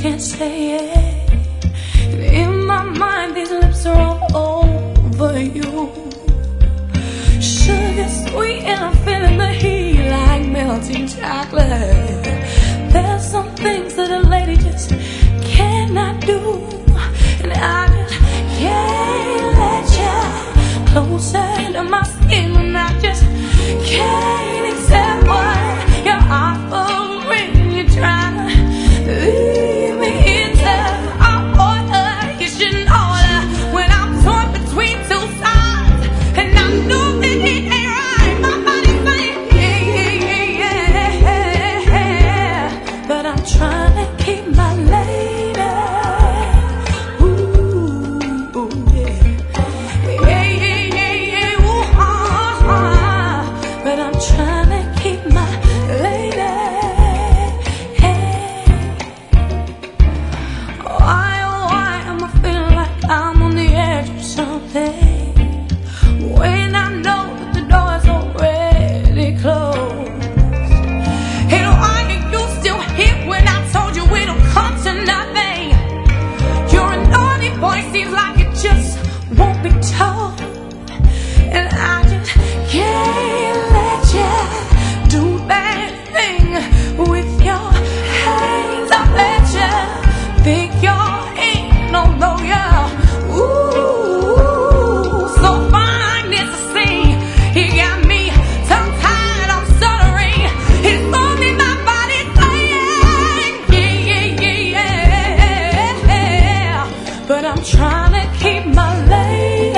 can't say it. And in my mind, these lips are all over you. Sugar sweet, and I'm feeling the heat like melting chocolate. There's some things that a lady just cannot do, and I just can't let you closer to my skin, and I just can't accept what you're offering. You're trying to leave me into a order. You should know that when I'm torn between two sides, and I know that it ain't right. My body's saying yeah, but I'm trying to keep my lady. Ooh, yeah. But I'm trying to keep my lady. Why, oh why am I feeling like I'm on the edge of something, when I know that the door is already closed? And why are you still here when I told you it'll come to nothing? You're a naughty boy, seems like it just won't be told. And I just can't let you do that thing with your hands. I let you think you're in, although you're so fine. It's a scene. You got me tongue-tied, I'm stuttering. It's only my body saying yeah. But I'm trying to keep my lady.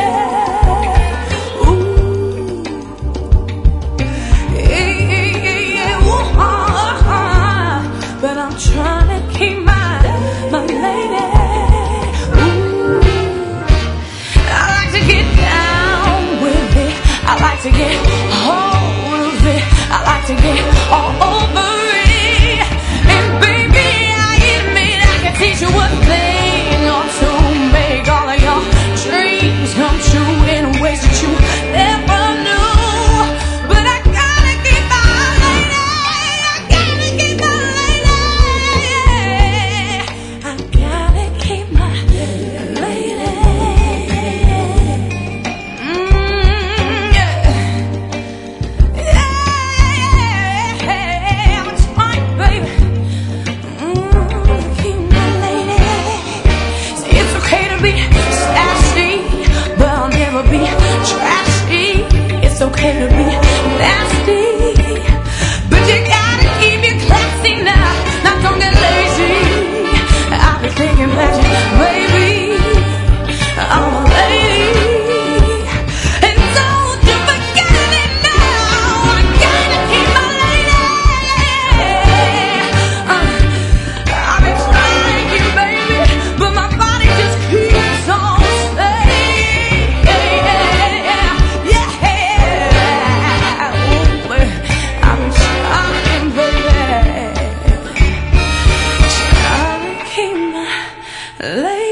But I'm trying to keep my lady. Ooh. I like to get down with it. I like to get hold of it. I like to get all over it. And baby, I admit I can teach you a thing or two, make all of your dreams come true in ways that you never knew. But I gotta keep my lady. I gotta keep my lady. I gotta keep my lady. Yeah. I'm trying, baby. Keep my lady. See, it's okay to be sassy, but I'll never be trashy. It's okay to be nasty, but you gotta keep your classy now. Now don't get lazy. I've been thinking that you, baby, I'm a lady, and don't you forget it now. I gotta keep my lady. I've been trying you, baby, but my body just keeps on saying yeah. Ooh, I've been trying, baby, trying to keep my lady.